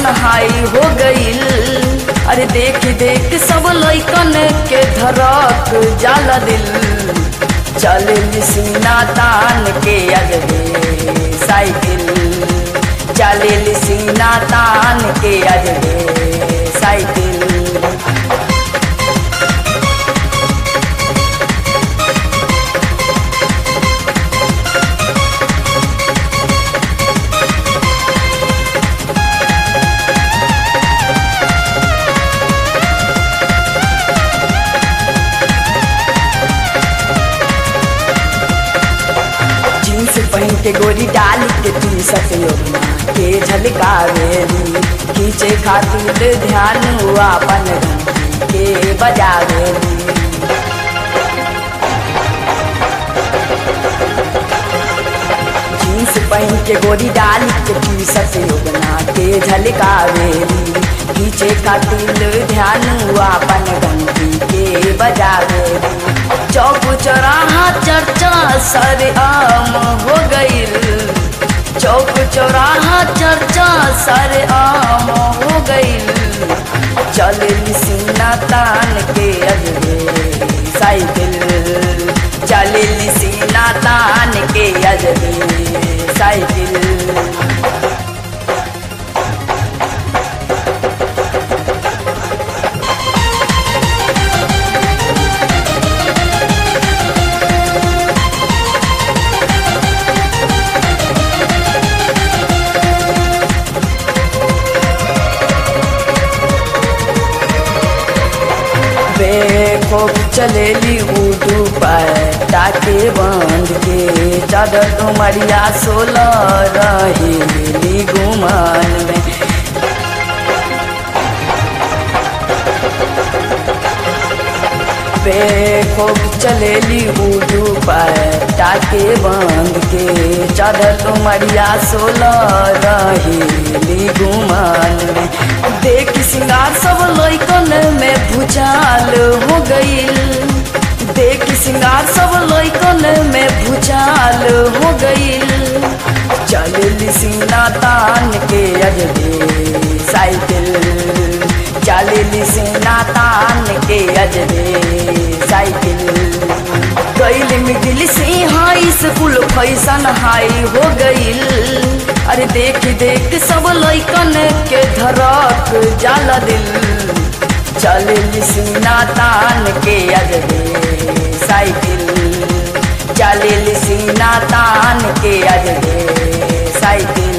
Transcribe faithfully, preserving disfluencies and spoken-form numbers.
Fashion हाई हो गईल। अरे देख देख सब लइकन के धड़क जाला दिल। चले सीना तान के अजबे साइकिल, चले सीना तान के अजबे साइकिल। पहन के गोरी डाल के टी शर्ट योजना के झलकावेली। खींचे खातिर ध्यान हुआ अपन घंटी के बजावेली। जींस पहन के गोरी डाल के टी शर्ट योजना के झलकावेली। खींचे खातिर ध्यान हुआ अपन घंटी के बजावेली। चौक चौराहा चर्चा सरेआम हो गईल। चौक चौराहा चर्चा सरेआम हो गईल। चले सीना तान के अजबे साइकिल, चले सीना तान के अजबे साइकिल। खूब चलेली उदू पैटा के बांध के। चादर डुमरिया सोलह रहेली गुमान में। खूब चलेली उदू पैटा के बांध के। चादर डुमरिया सोलह रहेली गुमान में। देख सिंगार सब लइकन में भूचाल हो गईल। देख सिंगार सब लइकन में भूचाल हो गईल। चले सीना तान के अजबे साइकिल, चले सीना तान के अजबे साइकिल। गईल मिडिल से हाई स्कूल फैशन हाई हो गईल। अरे देख देख सब लइकन के धड़क जाला दिल। चले सीना तान के अजबे साइकिल, चले सीना तान के अजबे साइकिल।